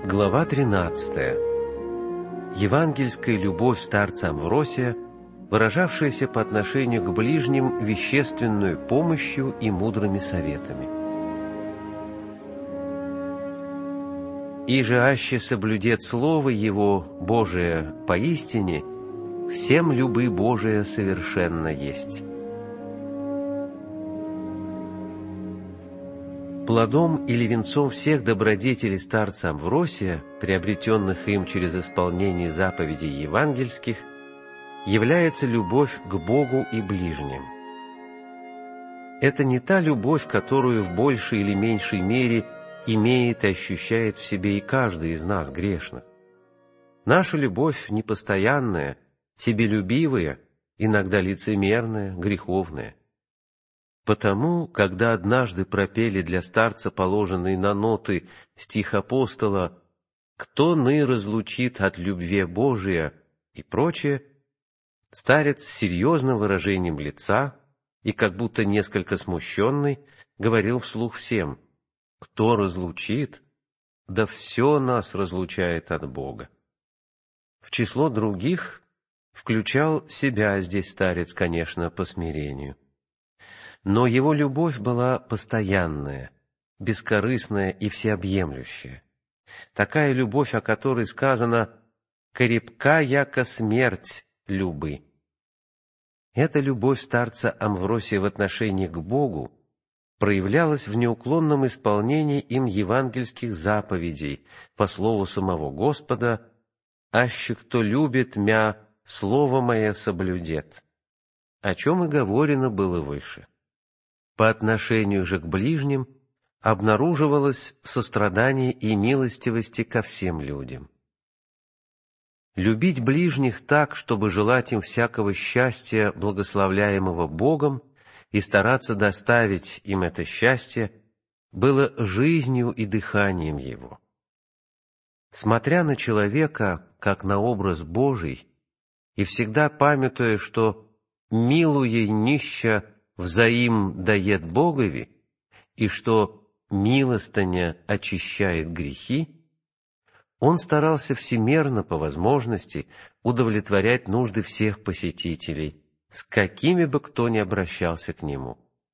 Глава 13. Евангельская любовь старца Амвросия, выражавшаяся по отношению к ближним вещественную помощью и мудрыми советами. «Иже аще соблюдет Слово Его Божие поистине, всем любы Божия совершенно есть». Плодом или венцом всех добродетелей старца Амвросия, приобретенных им через исполнение заповедей евангельских, является любовь к Богу и ближним. Это не та любовь, которую в большей или меньшей мере имеет и ощущает в себе и каждый из нас, грешных. Наша любовь непостоянная, себелюбивая, иногда лицемерная, греховная. Потому, когда однажды пропели для старца положенные на ноты стих апостола «Кто ны разлучит от любви Божия» и прочее, старец с серьезным выражением лица и как будто несколько смущенный говорил вслух всем: «Кто разлучит? Да все нас разлучает от Бога». В число других включал себя здесь старец, конечно, по смирению. Но его любовь была постоянная, бескорыстная и всеобъемлющая. Такая любовь, о которой сказано «крепка, яко смерть любы». Эта любовь старца Амвросия в отношении к Богу проявлялась в неуклонном исполнении им евангельских заповедей по слову самого Господа «Аще кто любит мя, слово мое соблюдет», о чем и говорено было выше. По отношению же к ближним обнаруживалось сострадание и милостивости ко всем людям. Любить ближних так, чтобы желать им всякого счастья, благословляемого Богом, и стараться доставить им это счастье, было жизнью и дыханием его. Смотря на человека, как на образ Божий, и всегда памятуя, что «милуя нища взаим дает Богови», и что милостыня очищает грехи, он старался всемерно по возможности удовлетворять нужды всех посетителей, с какими бы кто ни обращался к нему.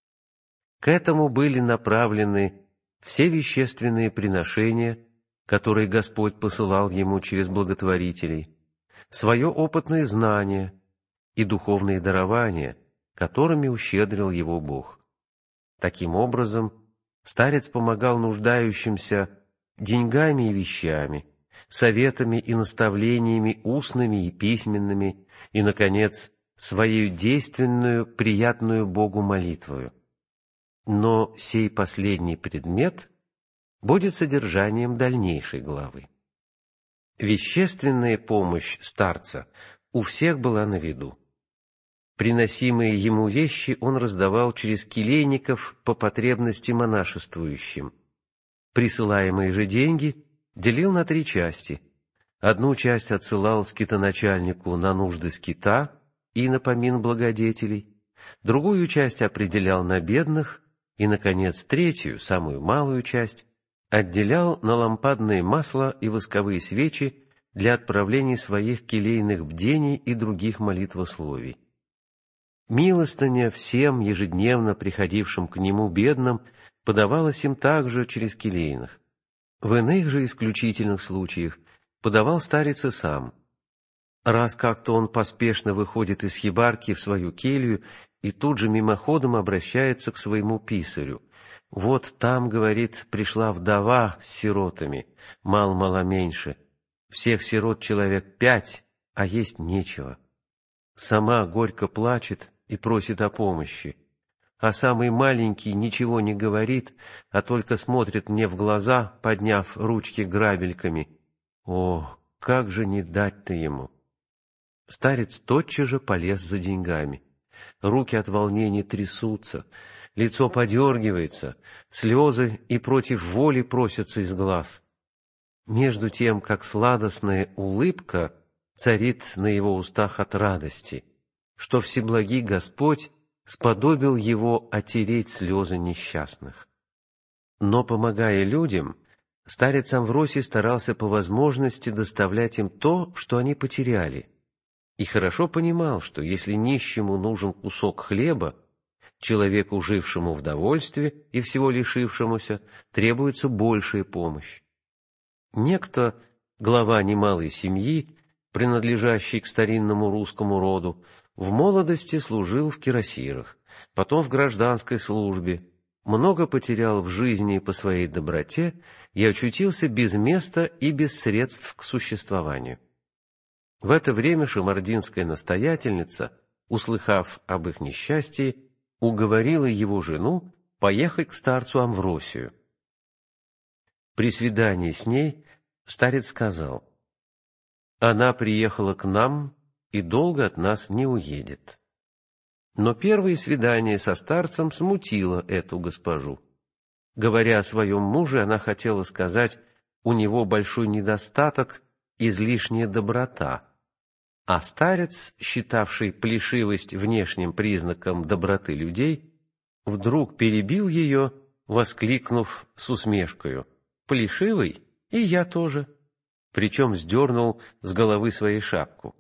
К этому были направлены все вещественные приношения, которые Господь посылал ему через благотворителей, свое опытное знание и духовные дарования, которыми ущедрил его Бог. Таким образом, старец помогал нуждающимся деньгами и вещами, советами и наставлениями устными и письменными, и, наконец, своей действенную, приятную Богу молитвою. Но сей последний предмет будет содержанием дальнейшей главы. Вещественная помощь старца у всех была на виду. Приносимые ему вещи он раздавал через келейников по потребности монашествующим. Присылаемые же деньги делил на 3 части. Одну часть отсылал скитоначальнику на нужды скита и на помин благодетелей, другую часть определял на бедных, и, наконец, третью, самую малую часть, отделял на лампадное масло и восковые свечи для отправления своих келейных бдений и других молитвословий. Милостыня всем ежедневно приходившим к нему бедным подавалась им также через келейных. В иных же исключительных случаях подавал старец и сам. Раз как-то он поспешно выходит из хибарки в свою келью и тут же мимоходом обращается к своему писарю. «Вот там, — говорит, — пришла вдова с сиротами, мало-мало меньше. Всех сирот человек 5, а есть нечего. Сама горько плачет и просит о помощи, а самый маленький ничего не говорит, а только смотрит мне в глаза, подняв ручки грабельками. О, как же не дать-то ему!» Старец тотчас же полез за деньгами. Руки от волнения трясутся, лицо подергивается, слезы и против воли просятся из глаз. Между тем, как сладостная улыбка царит на его устах от радости, что Всеблагий Господь сподобил его отереть слезы несчастных. Но, помогая людям, Старец Амвросий старался по возможности доставлять им то, что они потеряли, и хорошо понимал, что если нищему нужен кусок хлеба, человеку, жившему в довольстве и всего лишившемуся, требуется большая помощь. Некто, глава немалой семьи, принадлежащий к старинному русскому роду, в молодости служил в кирасирах, потом в гражданской службе, много потерял в жизни по своей доброте и очутился без места и без средств к существованию. В это время шамардинская настоятельница, услыхав об их несчастье, уговорила его жену поехать к старцу Амвросию. При свидании с ней старец сказал: «Она приехала к нам и долго от нас не уедет». Но первое свидание со старцем смутило эту госпожу. Говоря о своем муже, она хотела сказать: у него большой недостаток, излишняя доброта. А старец, считавший плешивость внешним признаком доброты людей, вдруг перебил ее, воскликнув с усмешкою: «Плешивый? И я тоже!» Причем сдернул с головы своей шапку.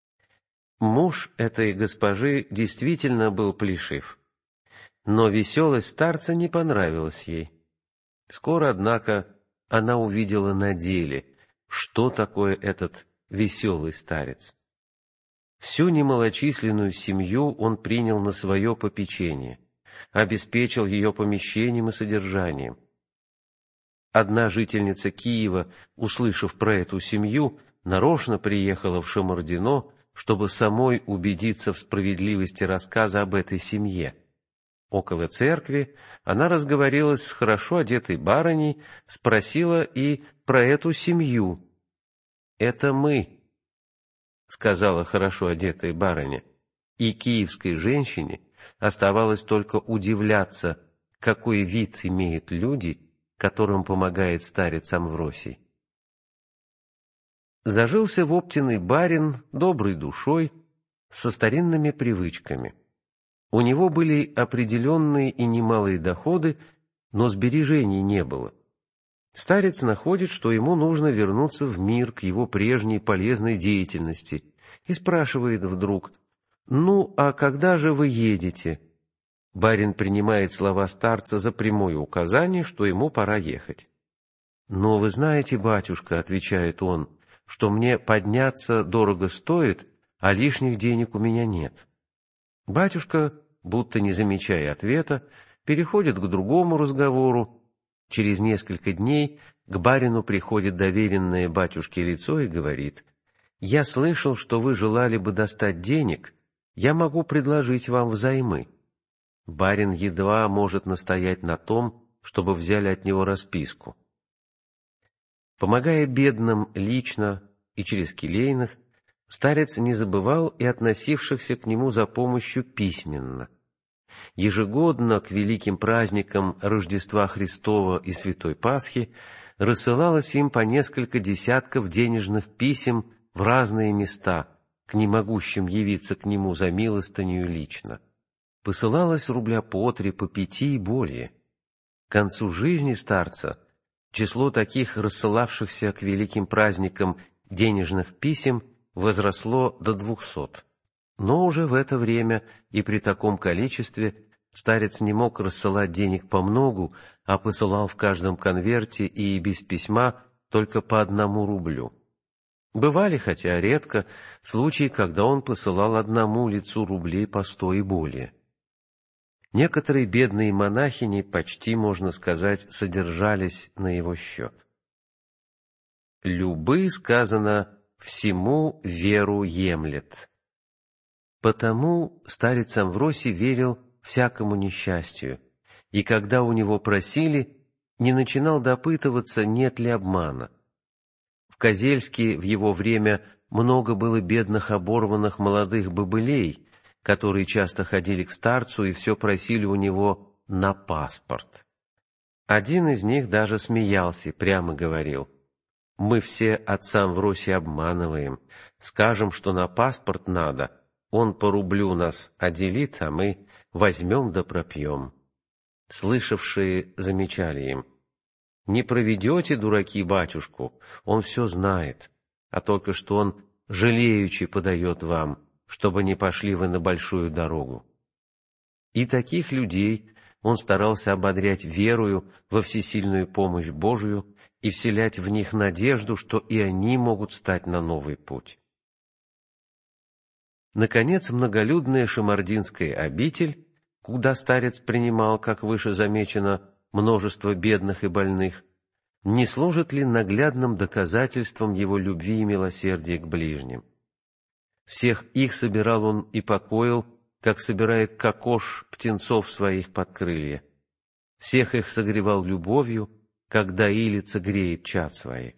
Муж этой госпожи действительно был плешив, но веселость старца не понравилась ей. Скоро, однако, она увидела на деле, что такое этот веселый старец. Всю немалочисленную семью он принял на свое попечение, обеспечил ее помещением и содержанием. Одна жительница Киева, услышав про эту семью, нарочно приехала в Шамардино, чтобы самой убедиться в справедливости рассказа об этой семье. Около церкви она разговорилась с хорошо одетой барыней, спросила и про эту семью. «Это мы», — сказала хорошо одетая барыня, и киевской женщине оставалось только удивляться, какой вид имеют люди, которым помогает старец Амвросий. Зажился в Оптиной барин доброй душой, со старинными привычками. У него были определенные и немалые доходы, но сбережений не было. Старец находит, что ему нужно вернуться в мир к его прежней полезной деятельности, и спрашивает вдруг: «Ну, а когда же вы едете?» Барин принимает слова старца за прямое указание, что ему пора ехать. «Но вы знаете, батюшка, — отвечает он, — что мне подняться дорого стоит, а лишних денег у меня нет». Батюшка, будто не замечая ответа, переходит к другому разговору. Через несколько дней к барину приходит доверенное батюшке лицо и говорит: «Я слышал, что вы желали бы достать денег, я могу предложить вам взаймы». Барин едва может настоять на том, чтобы взяли от него расписку. Помогая бедным лично и через келейных, старец не забывал и относившихся к нему за помощью письменно. Ежегодно к великим праздникам Рождества Христова и Святой Пасхи рассылалось им по несколько десятков денежных писем в разные места, к немогущим явиться к нему за милостынею лично. Посылалось рубля по 3, по 5 и более. К концу жизни старца число таких рассылавшихся к великим праздникам денежных писем возросло до 200. Но уже в это время и при таком количестве старец не мог рассылать денег помногу, а посылал в каждом конверте и без письма только по 1 рублю. Бывали, хотя редко, случаи, когда он посылал одному лицу рублей по 100 и более. Некоторые бедные монахини почти, можно сказать, содержались на его счет. «Любы, сказано, всему веру емлет». Потому старец Амвросий верил всякому несчастью, и когда у него просили, не начинал допытываться, нет ли обмана. В Козельске в его время много было бедных оборванных молодых бобылей, которые часто ходили к старцу и все просили у него на паспорт. Один из них даже смеялся, прямо говорил: «Мы все отца Амвросия обманываем, скажем, что на паспорт надо, он по рублю нас отделит, а мы возьмем да пропьем». Слышавшие замечали им: Не проведете, дураки, батюшку, он все знает, а только что он жалеючи подает вам, чтобы не пошли вы на большую дорогу». И таких людей он старался ободрять верою во всесильную помощь Божию и вселять в них надежду, что и они могут стать на новый путь. Наконец, многолюдная шамардинская обитель, куда старец принимал, как выше замечено, множество бедных и больных, не служит ли наглядным доказательством его любви и милосердия к ближним? Всех их собирал он и покоил, как собирает кокош птенцов своих под крылья. Всех их согревал любовью, как доилица греет чад своих.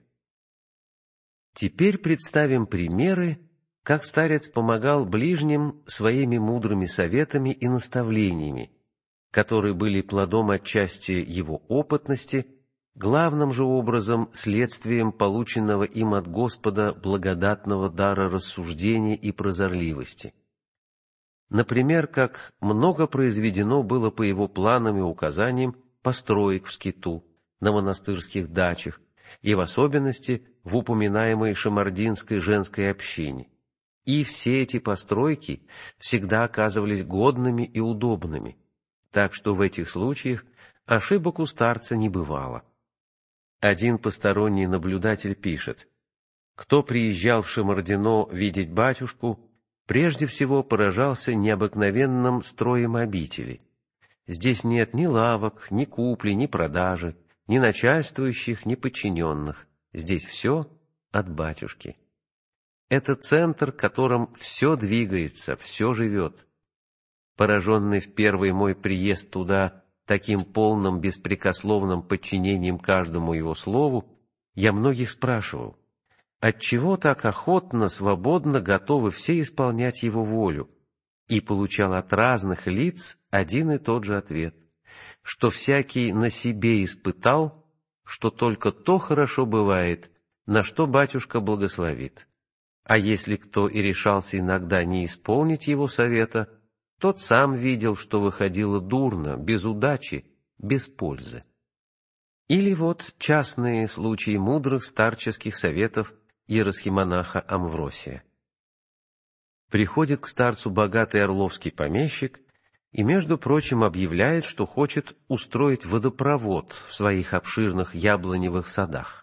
Теперь представим примеры, как старец помогал ближним своими мудрыми советами и наставлениями, которые были плодом отчасти его опытности, главным же образом следствием полученного им от Господа благодатного дара рассуждения и прозорливости. Например, как много произведено было по его планам и указаниям построек в скиту, на монастырских дачах и в особенности в упоминаемой шамардинской женской общине. И все эти постройки всегда оказывались годными и удобными, так что в этих случаях ошибок у старца не бывало. Один посторонний наблюдатель пишет: «Кто приезжал в Шамардино видеть батюшку, прежде всего поражался необыкновенным строем обители. Здесь нет ни лавок, ни купли, ни продажи, ни начальствующих, ни подчиненных. Здесь все от батюшки. Это центр, которым все двигается, все живет. Пораженный в первый мой приезд туда таким полным беспрекословным подчинением каждому его слову, я многих спрашивал, отчего так охотно, свободно готовы все исполнять его волю, и получал от разных лиц один и тот же ответ, что всякий на себе испытал, что только то хорошо бывает, на что батюшка благословит. А если кто и решался иногда не исполнить его совета, тот сам видел, что выходило дурно, без удачи, без пользы». Или вот частные случаи мудрых старческих советов иеросхимонаха Амвросия. Приходит к старцу богатый орловский помещик и, между прочим, объявляет, что хочет устроить водопровод в своих обширных яблоневых садах.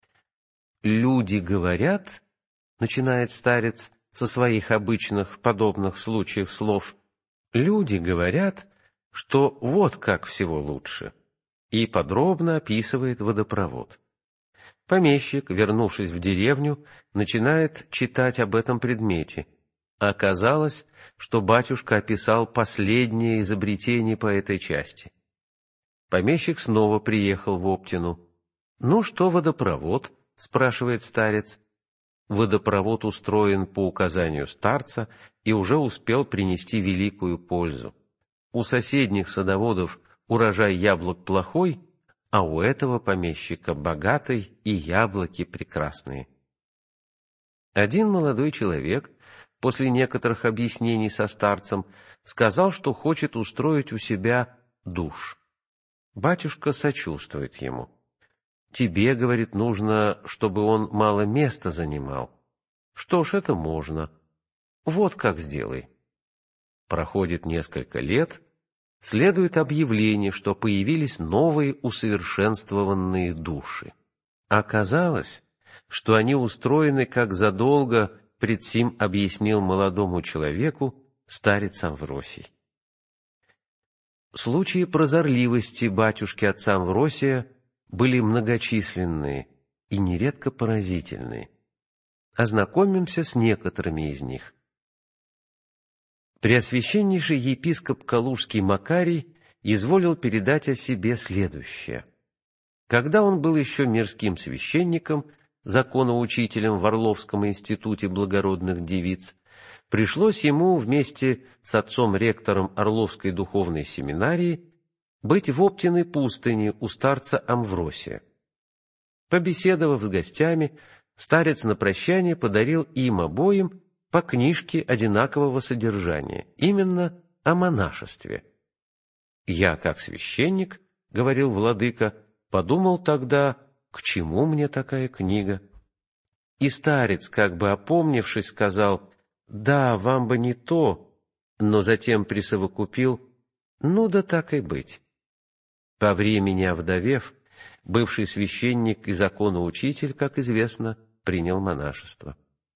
«Люди говорят, — начинает старец со своих обычных в подобных случаях слов, — люди говорят, что вот как всего лучше», и подробно описывает водопровод. Помещик, вернувшись в деревню, начинает читать об этом предмете. Оказалось, что батюшка описал последнее изобретение по этой части. Помещик снова приехал в Оптину. «Ну что, водопровод?» — спрашивает старец. Водопровод устроен по указанию старца и уже успел принести великую пользу. У соседних садоводов урожай яблок плохой, а у этого помещика богатый и яблоки прекрасные. Один молодой человек, после некоторых объяснений со старцем, сказал, что хочет устроить у себя душ. Батюшка сочувствует ему. «Тебе, — говорит, — нужно, чтобы он мало места занимал. Что ж, это можно. Вот как сделай». Проходит несколько лет, следует объявление, что появились новые усовершенствованные души. Оказалось, что они устроены, как задолго пред сим объяснил молодому человеку старец Амвросий. Случаи прозорливости батюшки отца Амвросия были многочисленные и нередко поразительные. Ознакомимся с некоторыми из них. Преосвященнейший епископ Калужский Макарий изволил передать о себе следующее. Когда он был еще мирским священником, законоучителем в Орловском институте благородных девиц, пришлось ему вместе с отцом-ректором Орловской духовной семинарии быть в Оптиной пустыне у старца Амвросия. Побеседовав с гостями, старец на прощание подарил им обоим по книжке одинакового содержания, именно о монашестве. «Я, как священник, — говорил владыка, Подумал тогда, к чему мне такая книга? И старец, как бы опомнившись, сказал: «Да, вам бы не то», но затем присовокупил: «Ну да так и быть». По времени овдовев, бывший священник и законоучитель, как известно, принял монашество.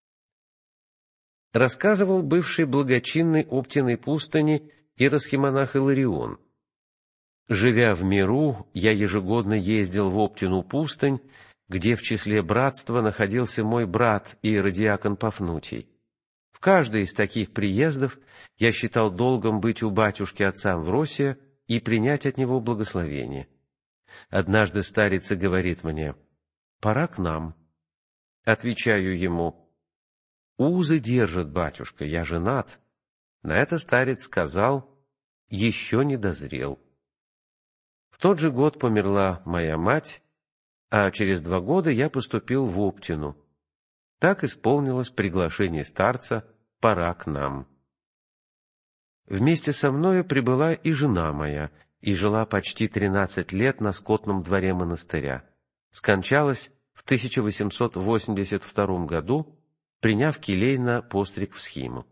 Рассказывал бывший благочинный Оптиной пустыни иеросхимонах Иларион: «Живя в миру, я ежегодно ездил в Оптину пустынь, где в числе братства находился мой брат иеродиакон Пафнутий. В каждый из таких приездов я считал долгом быть у батюшки отца Амвросия и принять от него благословение. Однажды старец и говорит мне: «Пора к нам». Отвечаю ему: «Узы держит, батюшка, я женат». На это старец сказал: «Еще не дозрел». В тот же год померла моя мать, а через 2 года я поступил в Оптину. Так исполнилось приглашение старца: «Пора к нам». Вместе со мною прибыла и жена моя, и жила почти 13 лет на скотном дворе монастыря. Скончалась в 1882 году, приняв келейно постриг в схиму.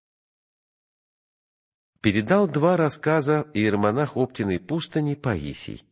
Передал 2 рассказа иеромонах Оптиной пустыни Паисий.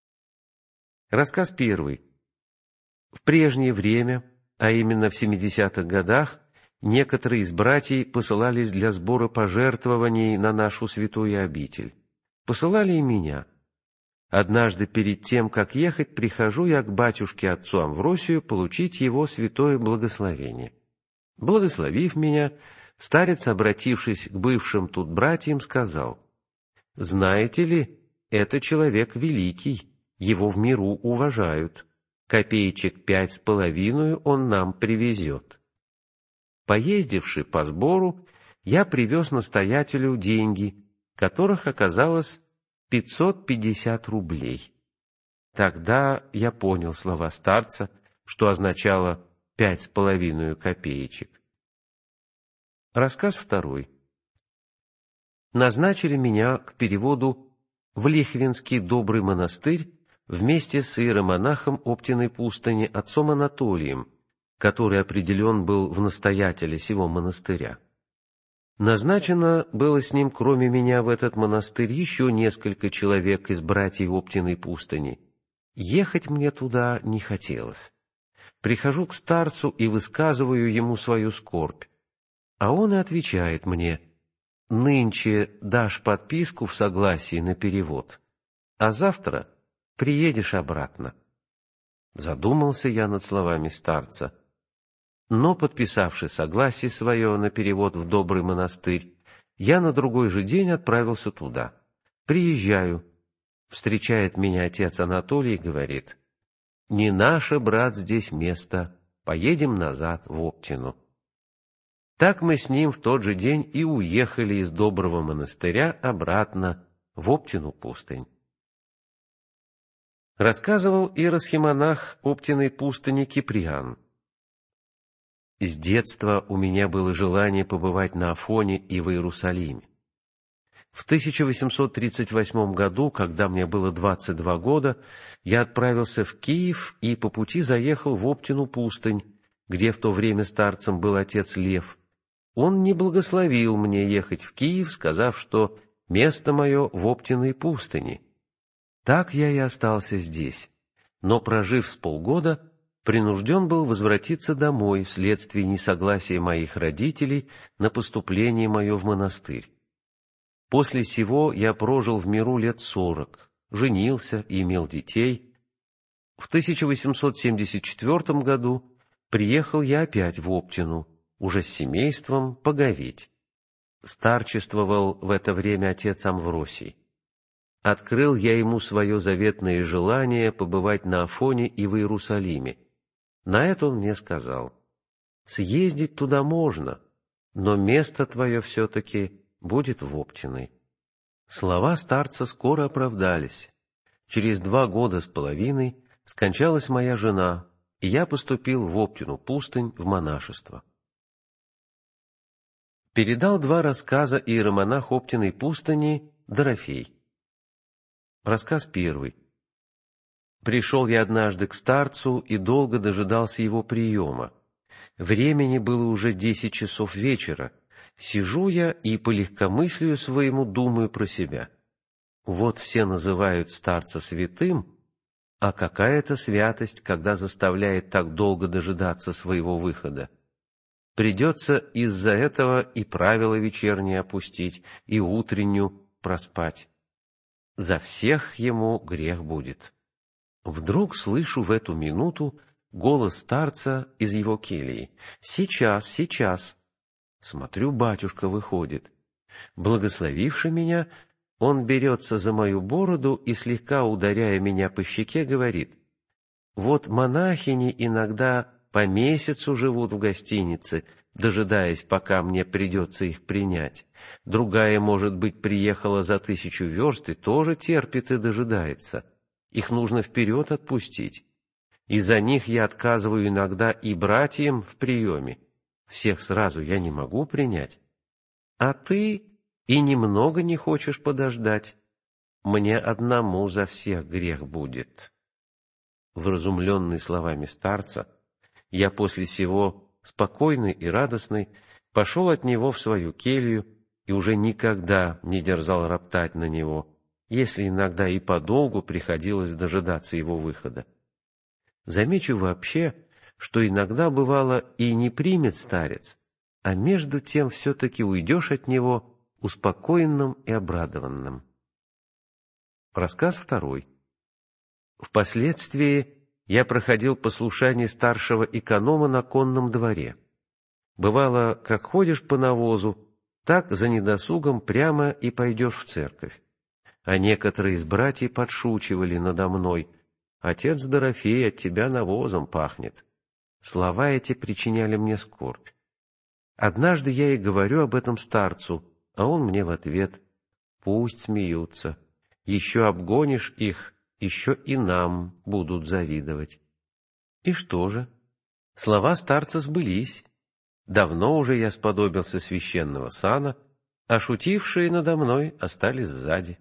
Рассказ 1. В прежнее время, а именно в 70-х годах, некоторые из братьев посылались для сбора пожертвований на нашу святую обитель. Посылали и меня. Однажды перед тем, как ехать, прихожу я к батюшке отцу Амвросию получить его святое благословение. Благословив меня, старец, обратившись к бывшим тут братьям, сказал: «Знаете ли, это человек великий, его в миру уважают. Копеечек 5,5 он нам привезет». Поездивши по сбору, я привез настоятелю деньги, которых оказалось 550 рублей. Тогда я понял слова старца, что означало 5,5 копеечек. Рассказ 2. Назначили меня к переводу в Лихвинский добрый монастырь вместе с иеромонахом Оптиной пустыни отцом Анатолием, который определен был в настоятеле сего монастыря. Назначено было с ним, кроме меня, в этот монастырь еще несколько человек из братьев Оптиной пустыни. Ехать мне туда не хотелось. Прихожу к старцу и высказываю ему свою скорбь. А он и отвечает мне: «Нынче дашь подписку в согласии на перевод, а завтра приедешь обратно». Задумался я над словами старца. Но, подписавши согласие свое на перевод в добрый монастырь, я на другой же день отправился туда. Приезжаю. Встречает меня отец Анатолий и говорит: «Не наше, брат, здесь место, поедем назад в Оптину». Так мы с ним в тот же день и уехали из доброго монастыря обратно в Оптину пустынь. Рассказывал иеросхимонах Оптиной пустыни Киприан: «С детства у меня было желание побывать на Афоне и в Иерусалиме. В 1838 году, когда мне было 22 года, я отправился в Киев и по пути заехал в Оптину пустынь, где в то время старцем был отец Лев. Он не благословил мне ехать в Киев, сказав, что место мое в Оптиной пустыне. Так я и остался здесь, но, прожив с полгода, принужден был возвратиться домой вследствие несогласия моих родителей на поступление мое в монастырь. После сего я прожил в миру лет 40, женился и имел детей. В 1874 году приехал я опять в Оптину, уже с семейством, поговеть. Старчествовал в это время отец Амвросий. Открыл я ему свое заветное желание побывать на Афоне и в Иерусалиме. На это он мне сказал: «Съездить туда можно, но место твое все-таки будет в Оптиной». Слова старца скоро оправдались. Через 2 года с половиной скончалась моя жена, и я поступил в Оптину пустынь в монашество. Передал 2 рассказа иеромонах Оптиной пустыни Дорофей. Рассказ 1. Пришел я однажды к старцу и долго дожидался его приема. Времени было уже 10 часов вечера. Сижу я и по легкомыслию своему думаю про себя. Вот все называют старца святым, а какая это святость, когда заставляет так долго дожидаться своего выхода? Придется из-за этого и правила вечерние опустить, и утреннюю проспать. За всех ему грех будет. Вдруг слышу в эту минуту голос старца из его кельи. «Сейчас, сейчас!» Смотрю, батюшка выходит. Благословивши меня, он берется за мою бороду и, слегка ударяя меня по щеке, говорит: «Вот монахини иногда по месяцу живут в гостинице, дожидаясь, пока мне придется их принять. Другая, может быть, приехала за 1000 верст и тоже терпит и дожидается. Их нужно вперед отпустить. И за них я отказываю иногда и братьям в приеме. Всех сразу я не могу принять. А ты и немного не хочешь подождать. Мне одному за всех грех будет». Вразумленный словами старца, я после сего, спокойный и радостный, пошел от него в свою келью и уже никогда не дерзал роптать на него, если иногда и подолгу приходилось дожидаться его выхода. Замечу вообще, что иногда бывало и не примет старец, а между тем все-таки уйдешь от него успокоенным и обрадованным. Рассказ второй. Впоследствии я проходил послушание старшего эконома на конном дворе. Бывало, как ходишь по навозу, так за недосугом прямо и пойдешь в церковь. А некоторые из братьев подшучивали надо мной: «Отец Дорофей, от тебя навозом пахнет». Слова эти причиняли мне скорбь. Однажды я и говорю об этом старцу, а он мне в ответ: «Пусть смеются, еще обгонишь их, еще и нам будут завидовать». И что же? Слова старца сбылись. Давно уже я сподобился священного сана, а шутившие надо мной остались сзади.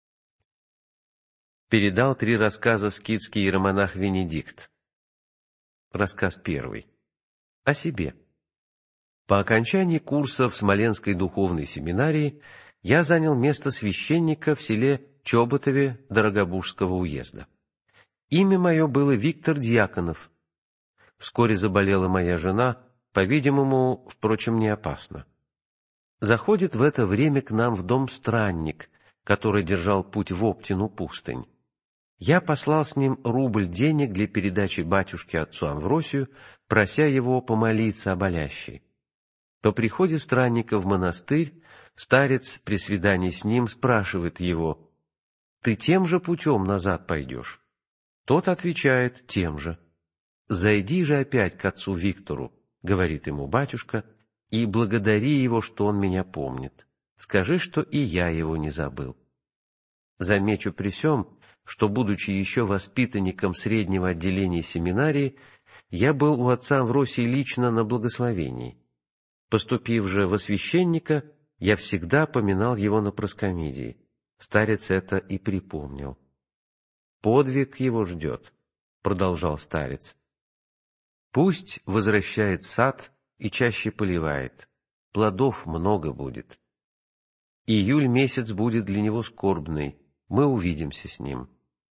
Передал 3 рассказа скитский иеромонах Венедикт. Рассказ первый. О себе. По окончании курса в Смоленской духовной семинарии я занял место священника в селе Чоботове Дорогобужского уезда. Имя мое было Виктор Дьяконов. Вскоре заболела моя жена, по-видимому, впрочем, не опасно. Заходит в это время к нам в дом странник, который держал путь в Оптину пустынь. Я послал с ним рубль денег для передачи батюшке отцу Амвросию, прося его помолиться о болящей. По приходе странника в монастырь старец при свидании с ним спрашивает его: «Ты тем же путем назад пойдешь?» Тот отвечает: «Тем же». «Зайди же опять к отцу Виктору», — говорит ему батюшка, «и благодари его, что он меня помнит. Скажи, что и я его не забыл». Замечу при сем, что, будучи еще воспитанником среднего отделения семинарии, я был у отца Амвросия лично на благословении. Поступив же во священника, я всегда поминал его на проскомидии. Старец это и припомнил. «Подвиг его ждет», — продолжал старец. «Пусть возвращает сад и чаще поливает, плодов много будет. Июль месяц будет для него скорбный, мы увидимся с ним».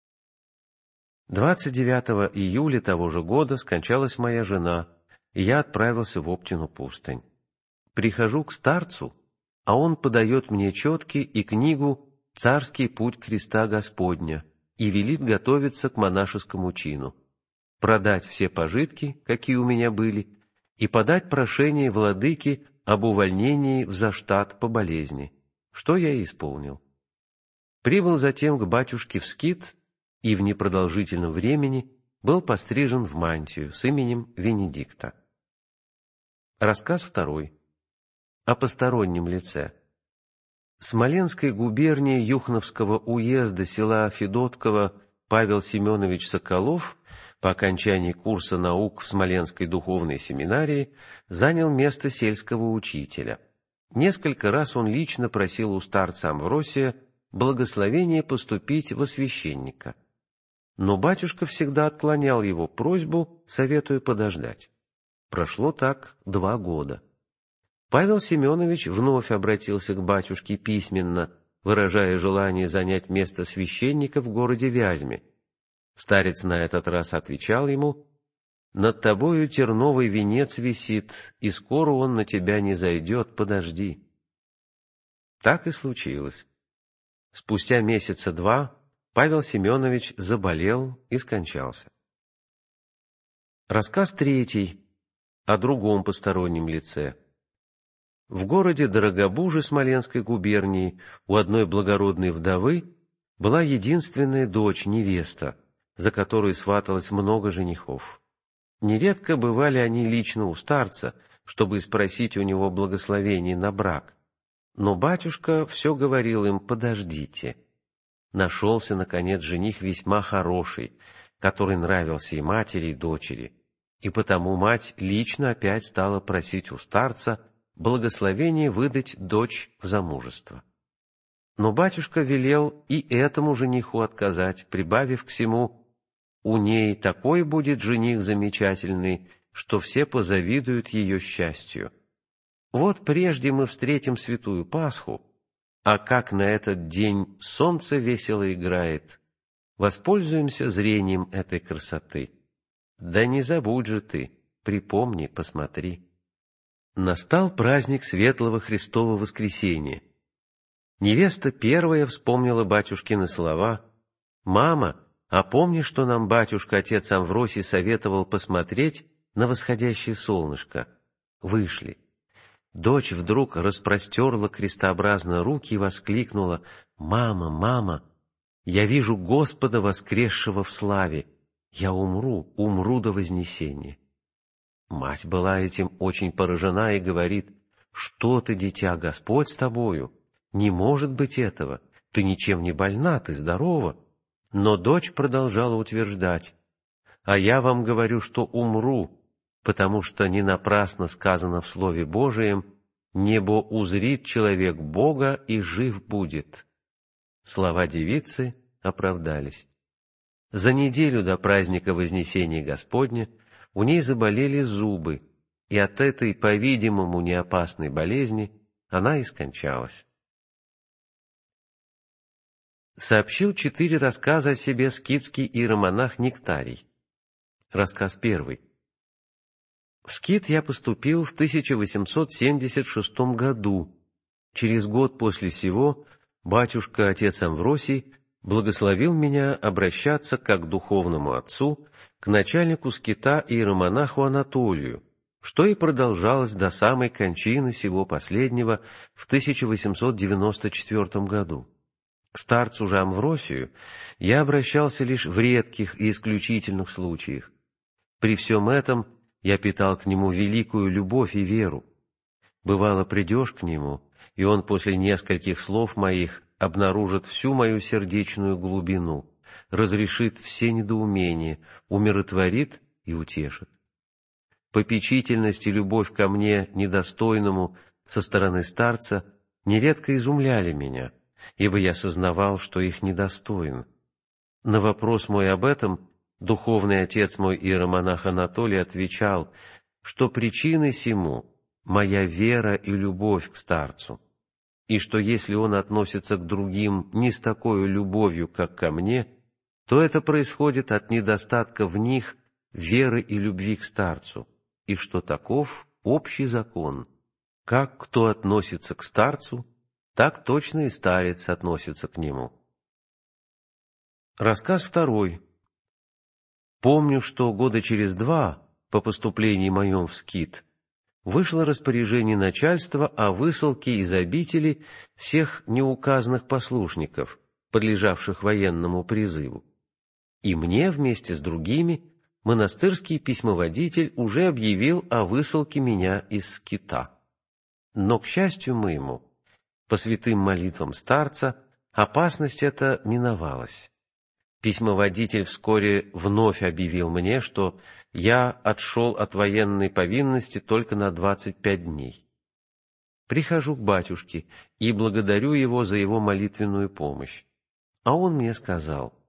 29 июля того же года скончалась моя жена, и я отправился в Оптину пустынь. Прихожу к старцу, а он подает мне четки и книгу «Царский путь креста Господня» и велит готовиться к монашескому чину, продать все пожитки, какие у меня были, и подать прошение владыке об увольнении в заштат по болезни, что я и исполнил. Прибыл затем к батюшке в Скит и в непродолжительном времени был пострижен в мантию с именем Венедикта. Рассказ второй. О постороннем лице. Смоленской губернии Юхновского уезда села Федотково Павел Семенович Соколов по окончании курса наук в Смоленской духовной семинарии занял место сельского учителя. Несколько раз он лично просил у старца Амвросия благословения поступить во священника. но батюшка всегда отклонял его просьбу, советуя подождать. Прошло так 2 года. Павел Семенович вновь обратился к батюшке письменно, выражая желание занять место священника в городе Вязьме. Старец на этот раз отвечал ему: «Над тобою терновый венец висит, и скоро он на тебя не зайдет, подожди». Так и случилось. Спустя 2 месяца Павел Семенович заболел и скончался. Рассказ 3. О другом постороннем лице. В городе Дорогобуже Смоленской губернии у одной благородной вдовы была единственная дочь, невеста, за которой сваталось много женихов. Нередко бывали они лично у старца, чтобы спросить у него благословения на брак. Но батюшка все говорил им: подождите. Нашелся, наконец, жених весьма хороший, который нравился и матери, и дочери, и потому мать лично опять стала просить у старца благословение выдать дочь в замужество. Но батюшка велел и этому жениху отказать, прибавив к сему: у ней такой будет жених замечательный, что все позавидуют ее счастью. Вот прежде мы встретим святую Пасху, а как на этот день солнце весело играет, воспользуемся зрением этой красоты. Да не забудь же ты, припомни, посмотри. Настал праздник Светлого Христова Воскресения. Невеста первая вспомнила батюшкины слова: «Мама, а помни, что нам батюшка, отец Амвросий, советовал посмотреть на восходящее солнышко?» Вышли. Дочь вдруг распростерла крестообразно руки и воскликнула: «Мама, мама, я вижу Господа, воскресшего в славе! Я умру до вознесения!» Мать была этим очень поражена и говорит: «Что ты, дитя, Господь с тобою? Не может быть этого, ты ничем не больна, ты здорова». Но дочь продолжала утверждать: «А я вам говорю, что умру, потому что не напрасно сказано в Слове Божием: небо узрит человек Бога и жив будет». Слова девицы оправдались. За неделю до праздника Вознесения Господня у ней заболели зубы, и от этой, по-видимому, неопасной болезни она и скончалась. Сообщил 4 рассказа о себе скитский иеромонах Нектарий. Рассказ 1. В скит я поступил в 1876 году. Через год после сего батюшка, отец Амвросий, благословил меня обращаться как к духовному отцу, к начальнику скита иеромонаху Анатолию, что и продолжалось до самой кончины сего последнего в 1894 году. К старцу же Амвросию я обращался лишь в редких и исключительных случаях. При всем этом я питал к нему великую любовь и веру. Бывало, придешь к нему, и он после нескольких слов моих обнаружит всю мою сердечную глубину, разрешит все недоумения, умиротворит и утешит. Попечительность и любовь ко мне, недостойному, со стороны старца нередко изумляли меня, ибо я сознавал, что их недостоин. На вопрос мой об этом духовный отец мой иеромонах Анатолий отвечал, что причиной сему моя вера и любовь к старцу, и что если он относится к другим не с такой любовью, как ко мне, то это происходит от недостатка в них веры и любви к старцу, и что таков общий закон. Как кто относится к старцу, так точно и старец относится к нему. Рассказ 2. Помню, что года через 2, по поступлении моем в скит, вышло распоряжение начальства о высылке из обители всех неуказанных послушников, подлежавших военному призыву. И мне вместе с другими монастырский письмоводитель уже объявил о высылке меня из скита. Но, к счастью моему, по святым молитвам старца, опасность эта миновалась. Письмоводитель вскоре вновь объявил мне, что я отшел от военной повинности только на 25 дней. Прихожу к батюшке и благодарю его за его молитвенную помощь. А он мне сказал: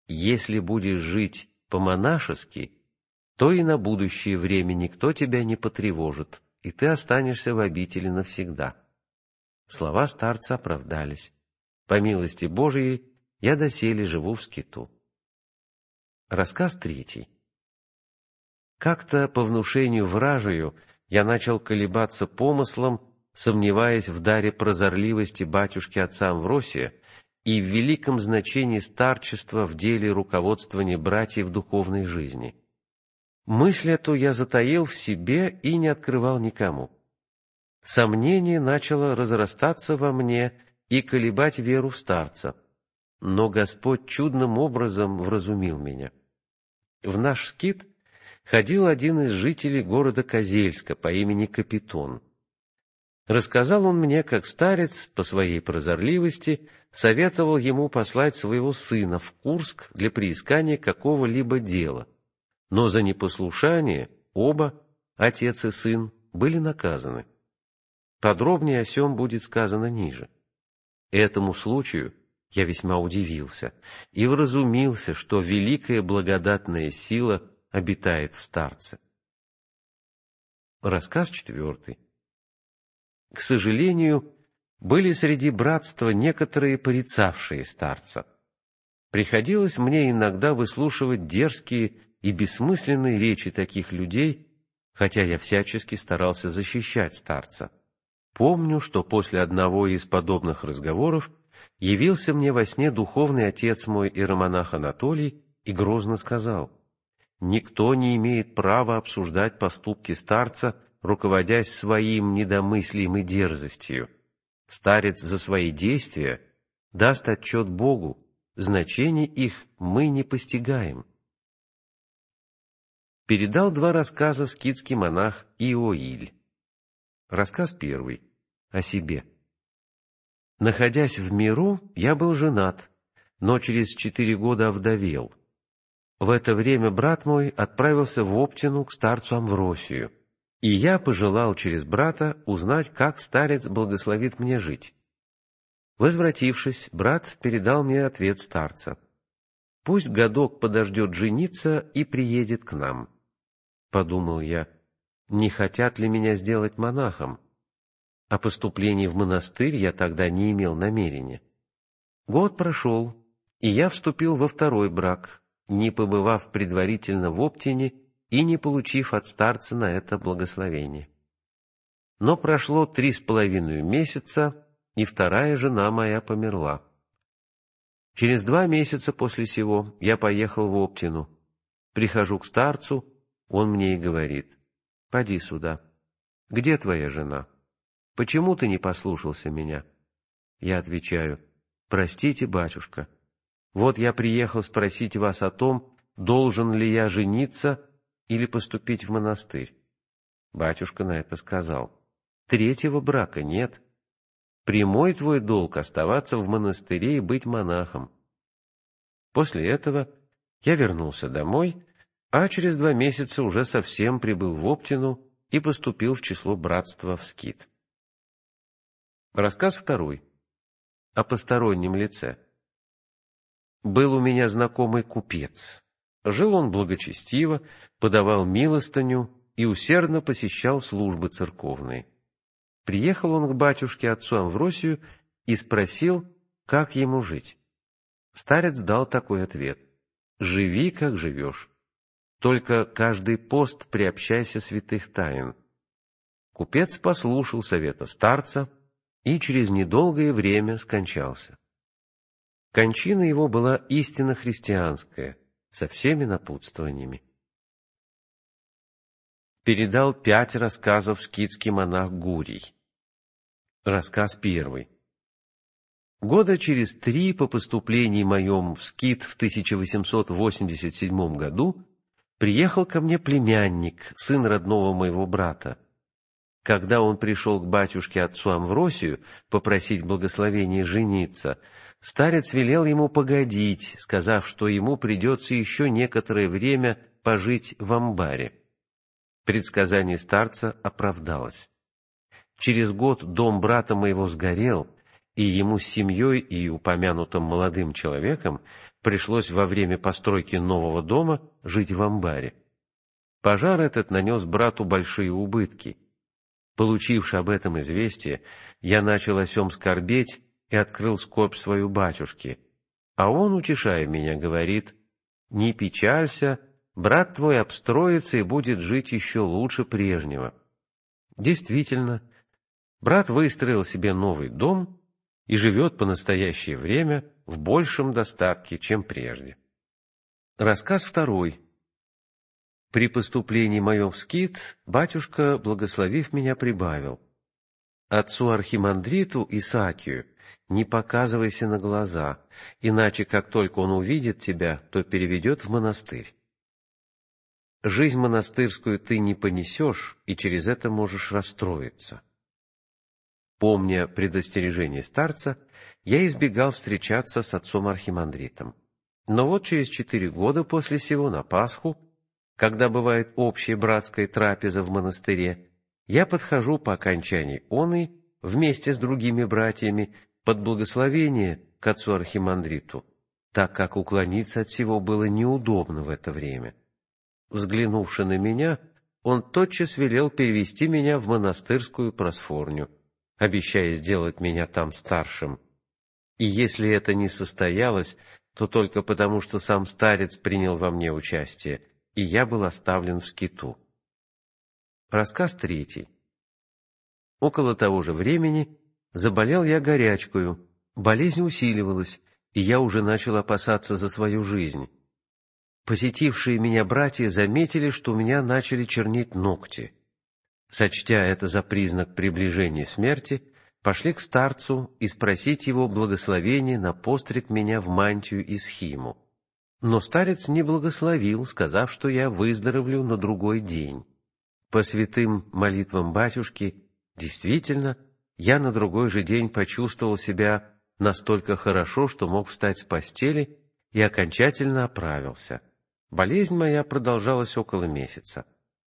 Если будешь жить по-монашески, то и на будущее время никто тебя не потревожит, и ты останешься в обители навсегда». Слова старца оправдались. По милости Божией я доселе живу в скиту. Рассказ 3. Как-то по внушению вражию я начал колебаться помыслом, сомневаясь в даре прозорливости батюшки отца Амвросия и в великом значении старчества в деле руководствования братьев в духовной жизни. Мысль эту я затаил в себе и не открывал никому. Сомнение начало разрастаться во мне и колебать веру в старца, но Господь чудным образом вразумил меня. В наш скит ходил один из жителей города Козельска по имени Капитон. Рассказал он мне, как старец по своей прозорливости советовал ему послать своего сына в Курск для приискания какого-либо дела, но за непослушание оба, отец и сын, были наказаны. Подробнее о сем будет сказано ниже. Этому случаю я весьма удивился и вразумился, что великая благодатная сила обитает в старце. Рассказ 4. К сожалению, были среди братства некоторые порицавшие старца. Приходилось мне иногда выслушивать дерзкие и бессмысленные речи таких людей, хотя я всячески старался защищать старца. Помню, что после одного из подобных разговоров явился мне во сне духовный отец мой иеромонах Анатолий и грозно сказал: «Никто не имеет права обсуждать поступки старца, руководясь своим недомыслием и дерзостью. Старец за свои действия даст отчет Богу, значение их мы не постигаем». Передал 2 рассказа скитский монах Иоиль. Рассказ 1. О себе. Находясь в миру, я был женат, но через 4 года овдовел. В это время брат мой отправился в Оптину к старцу Амвросию, и я пожелал через брата узнать, как старец благословит мне жить. Возвратившись, брат передал мне ответ старца: «Пусть годок подождет жениться и приедет к нам». Подумал я, не хотят ли меня сделать монахом? О поступлении в монастырь я тогда не имел намерения. Год прошел, и я вступил во 2-й брак, не побывав предварительно в Оптине и не получив от старца на это благословение. Но прошло 3,5 месяца, и 2-я жена моя померла. Через 2 месяца после сего я поехал в Оптину. Прихожу к старцу, он мне и говорит: «Поди сюда. Где твоя жена? Почему ты не послушался меня?» Я отвечаю: «Простите, батюшка, вот я приехал спросить вас о том, должен ли я жениться или поступить в монастырь». Батюшка на это сказал: «3-го брака нет. Прямой твой долг оставаться в монастыре и быть монахом». После этого я вернулся домой, а через 2 месяца уже совсем прибыл в Оптину и поступил в число братства в скит. Рассказ 2. О постороннем лице. Был у меня знакомый купец. Жил он благочестиво, подавал милостыню и усердно посещал службы церковные. Приехал он к батюшке отцу Амвросию и спросил, как ему жить. Старец дал такой ответ: «Живи, как живешь. Только каждый пост приобщайся святых тайн». Купец послушал совета старца и через недолгое время скончался. Кончина его была истинно христианская, со всеми напутствованиями. Передал 5 рассказов скитский монах Гурий. Рассказ 1. Года через 3 по поступлении моем в скит в 1887 году приехал ко мне племянник, сын родного моего брата. Когда он пришел к батюшке отцу Амвросию попросить благословения жениться, старец велел ему погодить, сказав, что ему придется еще некоторое время пожить в амбаре. Предсказание старца оправдалось. Через год дом брата моего сгорел, и ему с семьей и упомянутым молодым человеком пришлось во время постройки нового дома жить в амбаре. Пожар этот нанес брату большие убытки. Получивши об этом известие, я начал о сем скорбеть и открыл скорбь свою батюшке. А он, утешая меня, говорит: «Не печалься, брат твой обстроится и будет жить еще лучше прежнего». Действительно, брат выстроил себе новый дом и живет по настоящее время в большем достатке, чем прежде. Рассказ второй. При поступлении моем в скит батюшка, благословив меня, прибавил: «Отцу архимандриту Исаакию не показывайся на глаза, иначе, как только он увидит тебя, то переведет в монастырь. Жизнь монастырскую ты не понесешь, и через это можешь расстроиться». Помня предостережение старца, я избегал встречаться с отцом архимандритом. Но вот через 4 года после сего, на Пасху, когда бывает общая братская трапеза в монастыре, я подхожу по окончании оной вместе с другими братьями под благословение к отцу архимандриту, так как уклониться от сего было неудобно в это время. Взглянувши на меня, он тотчас велел перевести меня в монастырскую просфорню, обещая сделать меня там старшим. И если это не состоялось, то только потому, что сам старец принял во мне участие, и я был оставлен в скиту. Рассказ третий. Около того же времени заболел я горячкою, болезнь усиливалась, и я уже начал опасаться за свою жизнь. Посетившие меня братья заметили, что у меня начали чернеть ногти. Сочтя это за признак приближения смерти, пошли к старцу и спросить его благословения на постриг меня в мантию и схиму. Но старец не благословил, сказав, что я выздоровлю на другой день. По святым молитвам батюшки, действительно, я на другой же день почувствовал себя настолько хорошо, что мог встать с постели и окончательно оправился. Болезнь моя продолжалась около месяца.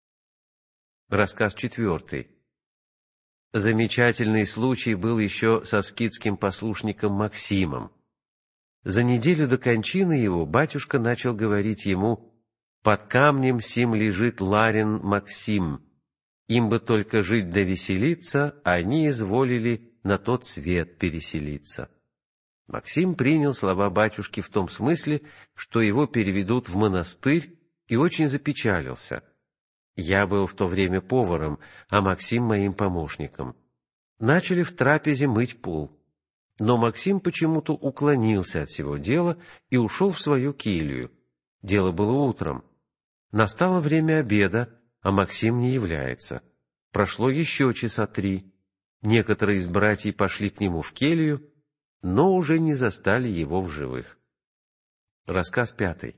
Рассказ четвертый. Замечательный случай был еще со скитским послушником Максимом. За неделю до кончины его батюшка начал говорить ему: «Под камнем сим лежит Ларин Максим. Им бы только жить да веселиться, а они изволили на тот свет переселиться». Максим принял слова батюшки в том смысле, что его переведут в монастырь, и очень запечалился. Я был в то время поваром, а Максим моим помощником. Начали в трапезе мыть пол. Но Максим почему-то уклонился от всего дела и ушел в свою келью. Дело было утром. Настало время обеда, а Максим не является. Прошло еще часа 3. Некоторые из братьев пошли к нему в келью, но уже не застали его в живых. Рассказ 5.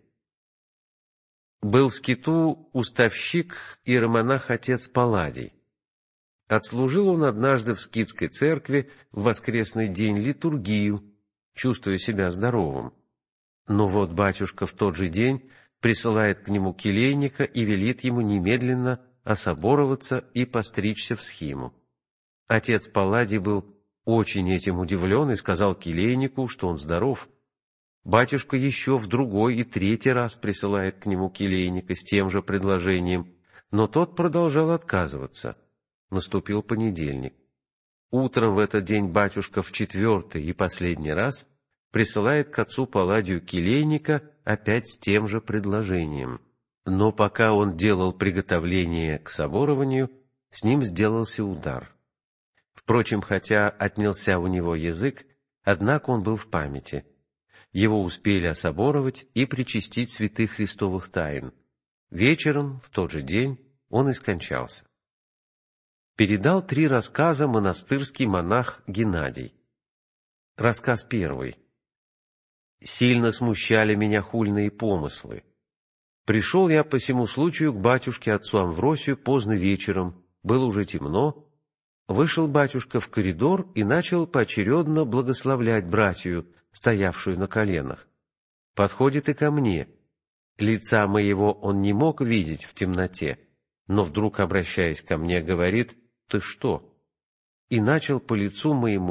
Был в скиту уставщик иеромонах отец Палладий. Отслужил он однажды в скитской церкви в воскресный день литургию, чувствуя себя здоровым. Но вот батюшка в тот же день присылает к нему келейника и велит ему немедленно особороваться и постричься в схиму. Отец Палладий был очень этим удивлен и сказал келейнику, что он здоров. Батюшка еще в другой и 3-й раз присылает к нему келейника с тем же предложением, но тот продолжал отказываться. Наступил понедельник. Утром в этот день батюшка в 4-й и последний раз присылает к отцу Палладию келейника опять с тем же предложением. Но пока он делал приготовление к соборованию, с ним сделался удар. Впрочем, хотя отнялся у него язык, однако он был в памяти. Его успели особоровать и причастить святых христовых тайн. Вечером, в тот же день, он и скончался. Передал 3 рассказа монастырский монах Геннадий. Рассказ 1. Сильно смущали меня хульные помыслы. Пришел я по сему случаю к батюшке отцу Амвросию поздно вечером, было уже темно. Вышел батюшка в коридор и начал поочередно благословлять братью, стоявшую на коленах. Подходит и ко мне. Лица моего он не мог видеть в темноте, но вдруг, обращаясь ко мне, говорит: «Ты что?» И начал по лицу моему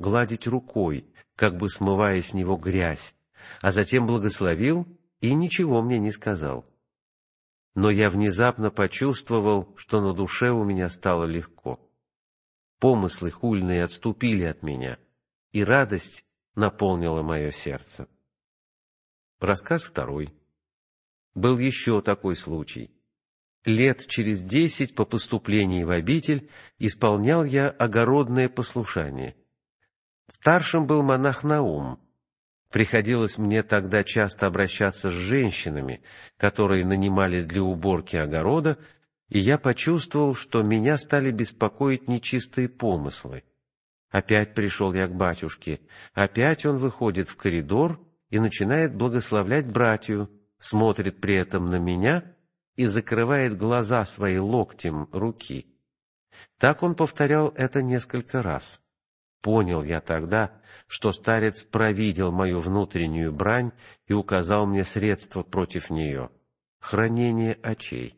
гладить рукой, как бы смывая с него грязь, а затем благословил и ничего мне не сказал. Но я внезапно почувствовал, что на душе у меня стало легко. Помыслы хульные отступили от меня, и радость наполнила мое сердце. Рассказ второй. Был еще такой случай. Лет через 10 по поступлении в обитель исполнял я огородное послушание. Старшим был монах Наум. Приходилось мне тогда часто обращаться с женщинами, которые нанимались для уборки огорода, и я почувствовал, что меня стали беспокоить нечистые помыслы. Опять пришел я к батюшке, опять он выходит в коридор и начинает благословлять братью, смотрит при этом на меня и закрывает глаза своей локтем руки. Так он повторял это несколько раз. Понял я тогда, что старец провидел мою внутреннюю брань и указал мне средство против нее — хранение очей.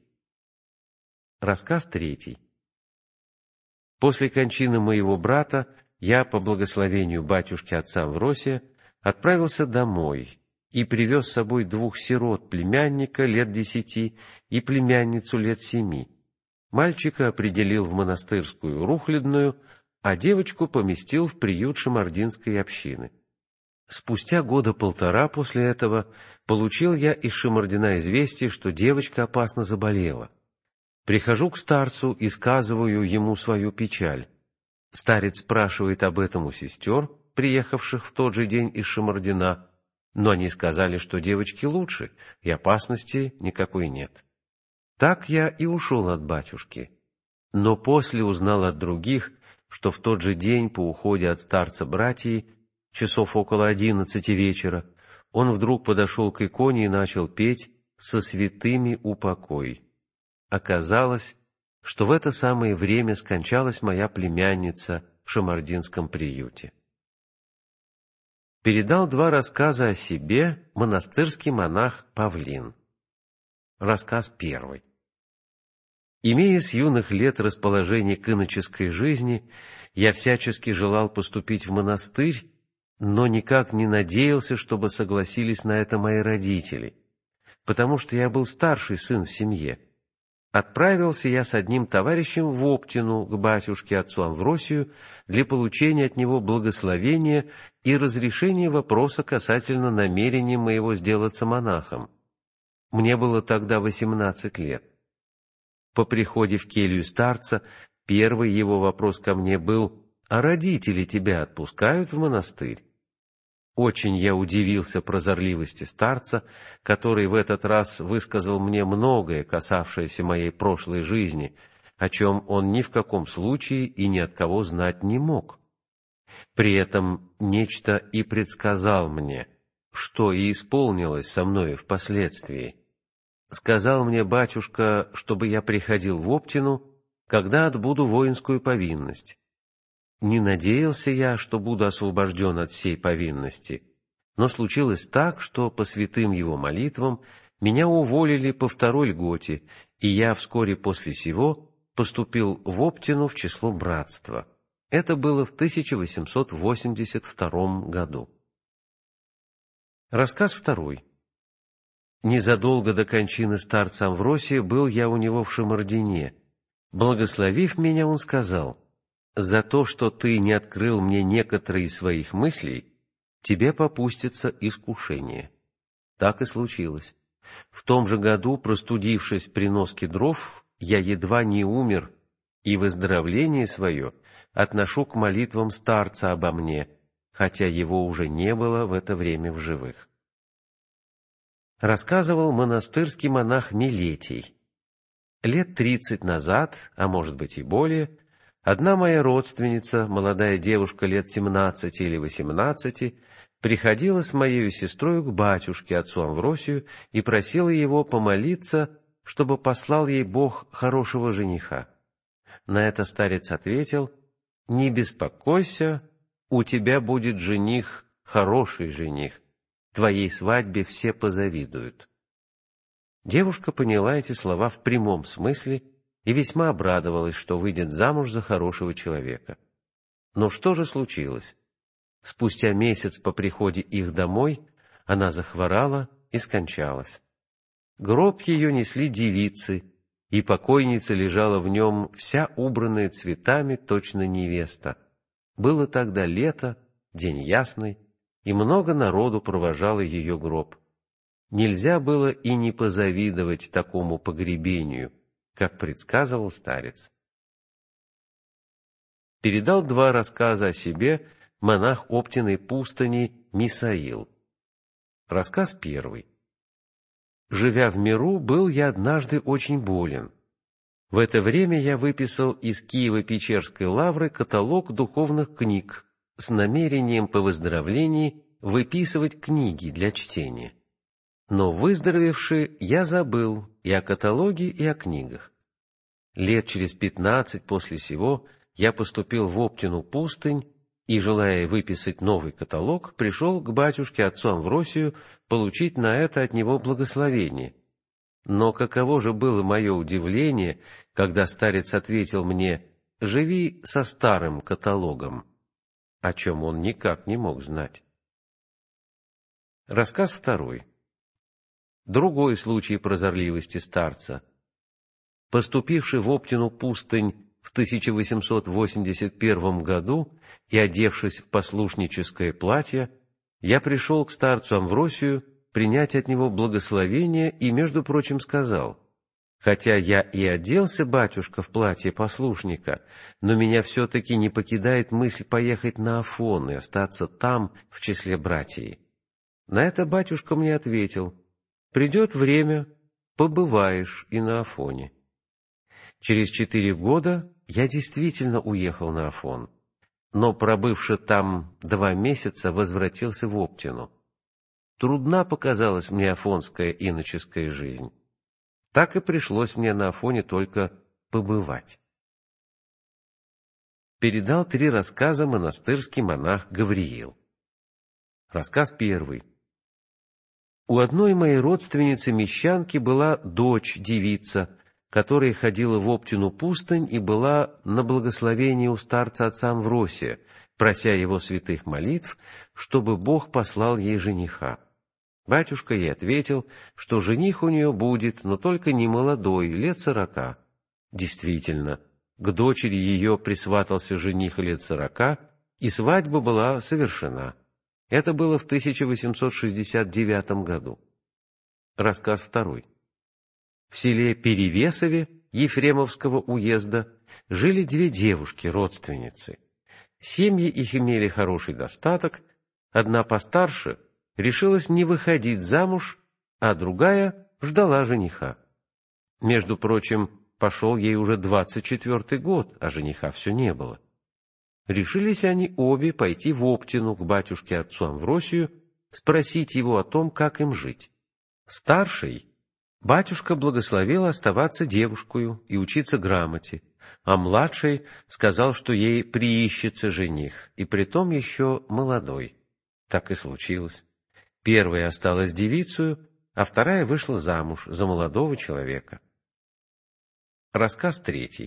Рассказ третий. После кончины моего брата я, по благословению батюшки отца Амвросия, отправился домой и привез с собой 2 сирот, племянника лет 10 и племянницу лет 7. Мальчика определил в монастырскую Рухлядную, а девочку поместил в приют шамардинской общины. Спустя 1.5 года после этого получил я из Шамардина известие, что девочка опасно заболела. Прихожу к старцу и сказываю ему свою печаль. Старец спрашивает об этом у сестер, приехавших в тот же день из Шамардина, но они сказали, что девочке лучше, и опасности никакой нет. Так я и ушел от батюшки. Но после узнал от других, что в тот же день по уходе от старца братьи, часов около 11 вечера, он вдруг подошел к иконе и начал петь «Со святыми упокой». Оказалось, что в это самое время скончалась моя племянница в шамардинском приюте. Передал 2 рассказа о себе монастырский монах Павлин. Рассказ 1. Имея с юных лет расположение к иноческой жизни, я всячески желал поступить в монастырь, но никак не надеялся, чтобы согласились на это мои родители, потому что я был старший сын в семье. Отправился я с одним товарищем в Оптину к батюшке отцу Амвросию для получения от него благословения и разрешения вопроса касательно намерения моего сделаться монахом. Мне было тогда 18 лет. По приходе в келью старца первый его вопрос ко мне был: «А родители тебя отпускают в монастырь?» Очень я удивился прозорливости старца, который в этот раз высказал мне многое, касавшееся моей прошлой жизни, о чем он ни в каком случае и ни от кого знать не мог. При этом нечто и предсказал мне, что и исполнилось со мною впоследствии. Сказал мне батюшка, чтобы я приходил в Оптину, когда отбуду воинскую повинность. Не надеялся я, что буду освобожден от сей повинности, но случилось так, что по святым его молитвам меня уволили по 2-й льготе, и я вскоре после сего поступил в Оптину в число братства. Это было в 1882 году. Рассказ 2. Незадолго до кончины старца Амвросия был я у него в Шамардине. Благословив меня, он сказал: «За то, что ты не открыл мне некоторые из своих мыслей, тебе попустится искушение». Так и случилось. В том же году, простудившись при носке дров, я едва не умер, и выздоровление свое отношу к молитвам старца обо мне, хотя его уже не было в это время в живых. Рассказывал монастырский монах Милетий. Лет 30 назад, а может быть и более, одна моя родственница, молодая девушка лет 17 или 18, приходила с моей сестрой к батюшке отцу Амвросию и просила его помолиться, чтобы послал ей Бог хорошего жениха. На это старец ответил: «Не беспокойся, у тебя будет жених, хороший жених, твоей свадьбе все позавидуют». Девушка поняла эти слова в прямом смысле и весьма обрадовалась, что выйдет замуж за хорошего человека. Но что же случилось? Спустя месяц по приходе их домой она захворала и скончалась. Гроб ее несли девицы, и покойница лежала в нем вся убранная цветами, точно невеста. Было тогда лето, день ясный, и много народу провожало ее гроб. Нельзя было и не позавидовать такому погребению, как предсказывал старец. Передал 2 рассказа о себе монах Оптиной пустыни Мисаил. Рассказ 1. Живя в миру, был я однажды очень болен. В это время я выписал из Киево-Печерской лавры каталог духовных книг с намерением по выздоровлении выписывать книги для чтения. Но выздоровевши, я забыл и о каталоге, и о книгах. Лет через 15 после сего я поступил в Оптину пустынь и, желая выписать новый каталог, пришел к батюшке отцу Амвросию получить на это от него благословение. Но каково же было мое удивление, когда старец ответил мне: «Живи со старым каталогом», о чем он никак не мог знать. Рассказ 2. Другой случай прозорливости старца. Поступивший в Оптину пустынь в 1881 году и одевшись в послушническое платье, я пришел к старцу Амвросию принять от него благословение и, между прочим, сказал: «Хотя я и оделся, батюшка, в платье послушника, но меня все-таки не покидает мысль поехать на Афон и остаться там в числе братьев». На это батюшка мне ответил: «Придет время, побываешь и на Афоне». Через 4 года я действительно уехал на Афон, но, пробывши там 2 месяца, возвратился в Оптину. Трудна показалась мне афонская иноческая жизнь. Так и пришлось мне на Афоне только побывать. Передал 3 рассказа монастырский монах Гавриил. Рассказ 1. У одной моей родственницы-мещанки была дочь-девица, которая ходила в Оптину пустынь и была на благословении у старца отца Амвросия, прося его святых молитв, чтобы Бог послал ей жениха. Батюшка ей ответил, что жених у нее будет, но только не молодой, лет 40. Действительно, к дочери ее присватался жених лет 40, и свадьба была совершена. Это было в 1869 году. Рассказ 2. В селе Перевесове Ефремовского уезда жили 2 девушки-родственницы. Семьи их имели хороший достаток, одна постарше решилась не выходить замуж, а другая ждала жениха. Между прочим, пошел ей уже 24-й год, а жениха все не было. Решились они обе пойти в Оптину к батюшке отцу Амвросию, спросить его о том, как им жить. Старшей батюшка благословил оставаться девушкою и учиться грамоте, а младшей сказал, что ей приищется жених, и притом еще молодой. Так и случилось. Первая осталась девицею, а вторая вышла замуж за молодого человека. Рассказ 3.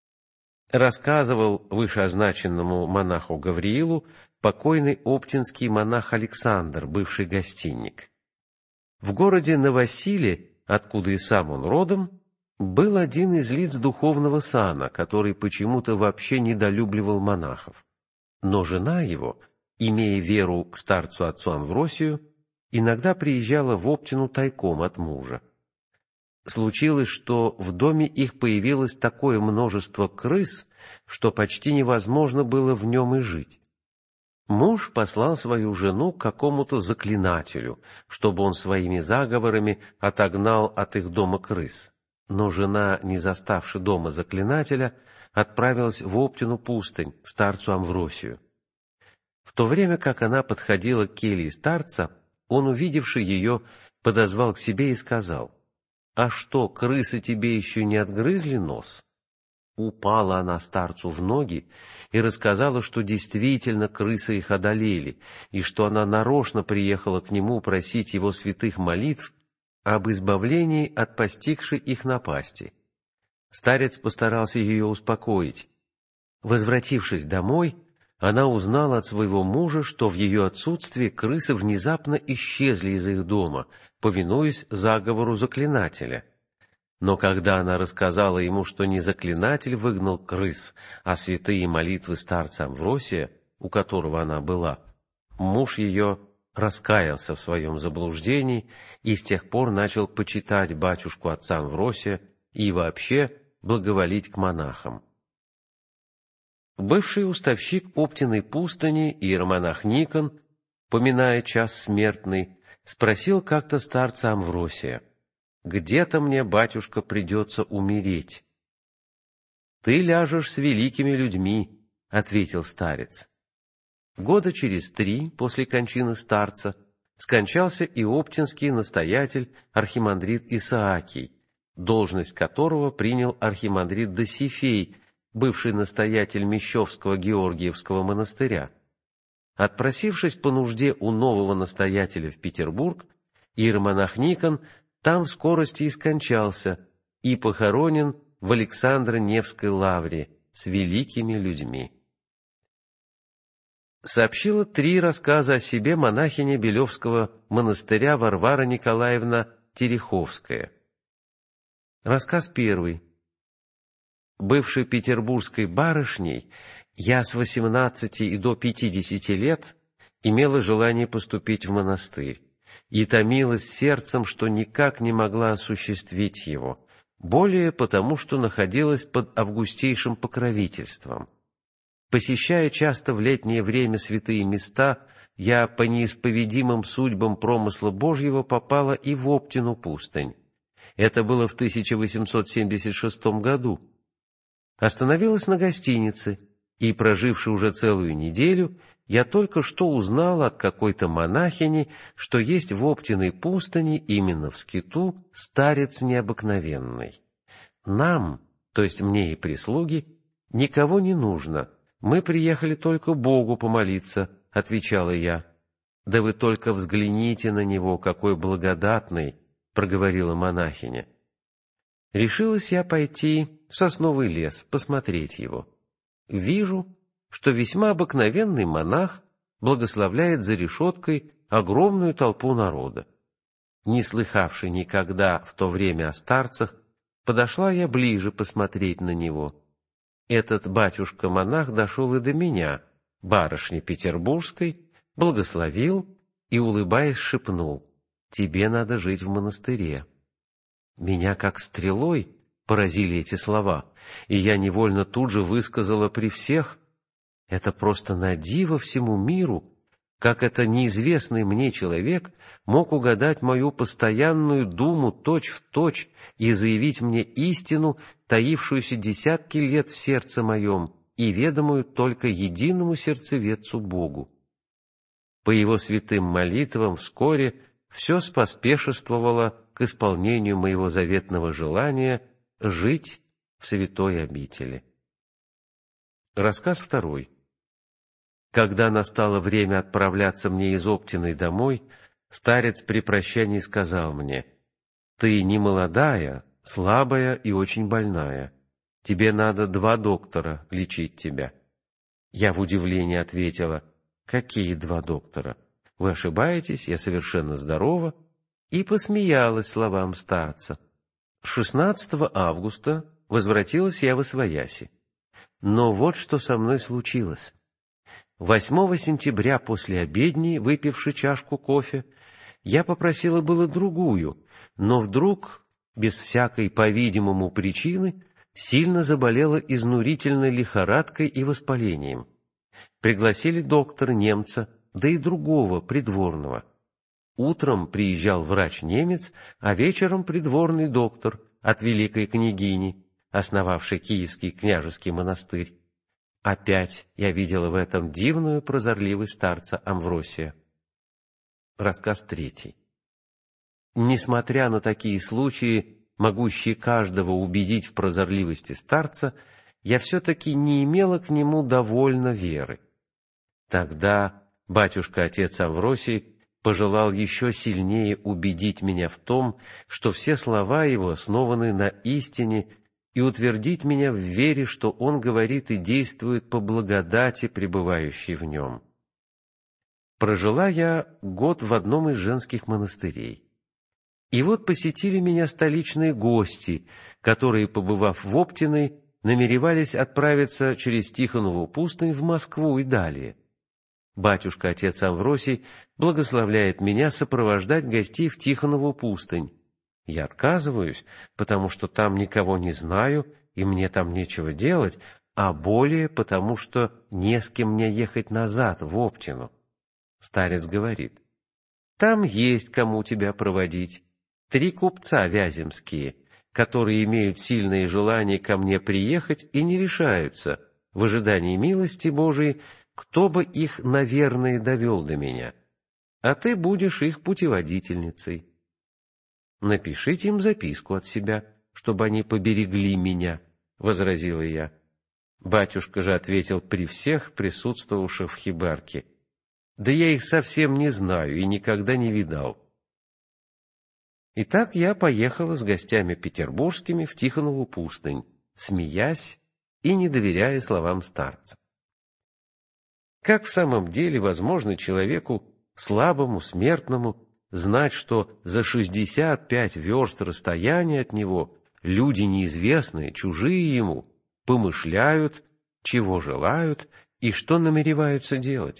Рассказывал вышеозначенному монаху Гавриилу покойный оптинский монах Александр, бывший гостинник. В городе Новосиле, откуда и сам он родом, был один из лиц духовного сана, который почему-то вообще недолюбливал монахов. Но жена его, имея веру к старцу отцу Амвросию, иногда приезжала в Оптину тайком от мужа. Случилось, что в доме их появилось такое множество крыс, что почти невозможно было в нем и жить. Муж послал свою жену к какому-то заклинателю, чтобы он своими заговорами отогнал от их дома крыс. Но жена, не заставши дома заклинателя, отправилась в Оптину пустынь, к старцу Амвросию. В то время как она подходила к келье старца, он, увидевши ее, подозвал к себе и сказал: «А что, крысы тебе еще не отгрызли нос?» Упала она старцу в ноги и рассказала, что действительно крысы их одолели, и что она нарочно приехала к нему просить его святых молитв об избавлении от постигшей их напасти. Старец постарался ее успокоить. Возвратившись домой, она узнала от своего мужа, что в ее отсутствие крысы внезапно исчезли из их дома, повинуясь заговору заклинателя. Но когда она рассказала ему, что не заклинатель выгнал крыс, а святые молитвы старца Амвросия, у которого она была, муж ее раскаялся в своем заблуждении и с тех пор начал почитать батюшку отца Амвросия и вообще благоволить к монахам. Бывший уставщик Оптиной пустыни, иеромонах Никон, поминая час смертный, спросил как-то старца Амвросия: «Где-то мне, батюшка, придется умереть». «Ты ляжешь с великими людьми», — ответил старец. Года через 3 после кончины старца скончался и оптинский настоятель архимандрит Исаакий, должность которого принял архимандрит Досифей, бывший настоятель Мещовского Георгиевского монастыря. Отпросившись по нужде у нового настоятеля в Петербург, иеромонах Никон там в скорости и скончался и похоронен в Александро-Невской лавре с великими людьми. Сообщила 3 рассказа о себе монахиня Белевского монастыря Варвара Николаевна Тереховская. Рассказ 1. Бывшей петербургской барышней, я с 18 и до 50 лет имела желание поступить в монастырь и томилась сердцем, что никак не могла осуществить его, более потому, что находилась под августейшим покровительством. Посещая часто в летнее время святые места, я по неисповедимым судьбам промысла Божьего попала и в Оптину пустынь. Это было в 1876 году. Остановилась на гостинице, и, проживши уже целую неделю, я только что узнала от какой-то монахини, что есть в Оптиной пустыне, именно в скиту, старец необыкновенный. Нам, то есть мне и прислуге, никого не нужно. Мы приехали только Богу помолиться, — отвечала я. Да вы только взгляните на него, какой благодатный, — проговорила монахиня. Решилась я пойти в сосновый лес, посмотреть его. Вижу, что весьма обыкновенный монах благословляет за решеткой огромную толпу народа. Не слыхавший никогда в то время о старцах, подошла я ближе посмотреть на него. Этот батюшка-монах дошел и до меня, барышни петербургской, благословил и, улыбаясь, шепнул: «Тебе надо жить в монастыре». Меня как стрелой поразили эти слова, и я невольно тут же высказала при всех: это просто на диво всему миру, как это неизвестный мне человек мог угадать мою постоянную думу точь-в-точь и заявить мне истину, таившуюся десятки лет в сердце моем и ведомую только единому сердцеведцу Богу. По его святым молитвам вскоре все споспешествовало к исполнению моего заветного желания жить в святой обители. Рассказ 2. Когда настало время отправляться мне из Оптиной домой, старец при прощании сказал мне: «Ты не молодая, слабая и очень больная. Тебе надо 2 доктора лечить тебя». Я в удивлении ответила: «Какие 2 доктора? Вы ошибаетесь, я совершенно здорова», и посмеялась словам старца. 16 августа возвратилась я восвояси. Но вот что со мной случилось. 8 сентября после обедни, выпивши чашку кофе, я попросила было другую, но вдруг, без всякой, по-видимому, причины, сильно заболела изнурительной лихорадкой и воспалением. Пригласили доктора немца, да и другого придворного. Утром приезжал врач-немец, а вечером придворный доктор от великой княгини, основавшей Киевский княжеский монастырь. Опять я видела в этом дивную прозорливость старца Амвросия. Рассказ 3. Несмотря на такие случаи, могущие каждого убедить в прозорливости старца, я все-таки не имела к нему довольно веры. Тогда батюшка-отец Амвросий пожелал еще сильнее убедить меня в том, что все слова его основаны на истине и утвердить меня в вере, что Он говорит и действует по благодати, пребывающей в Нем. Прожила я год в одном из женских монастырей. И вот посетили меня столичные гости, которые, побывав в Оптиной, намеревались отправиться через Тихонову пустынь в Москву и далее. Батюшка, отец Амвросий, благословляет меня сопровождать гостей в Тихонову пустынь. Я отказываюсь, потому что там никого не знаю, и мне там нечего делать, а более потому, что не с кем мне ехать назад, в Оптину. Старец говорит: там есть кому тебя проводить. 3 купца вяземские, которые имеют сильное желание ко мне приехать и не решаются, в ожидании милости Божией, кто бы их, наверное, довел до меня. А ты будешь их путеводительницей. Напишите им записку от себя, чтобы они поберегли меня, — возразила я. Батюшка же ответил при всех присутствовавших в хибарке: да я их совсем не знаю и никогда не видал. Итак, я поехала с гостями петербургскими в Тихонову пустынь, смеясь и не доверяя словам старца. Как в самом деле возможно человеку, слабому, смертному, знать, что за 65 верст расстояния от него люди неизвестные, чужие ему, помышляют, чего желают и что намереваются делать?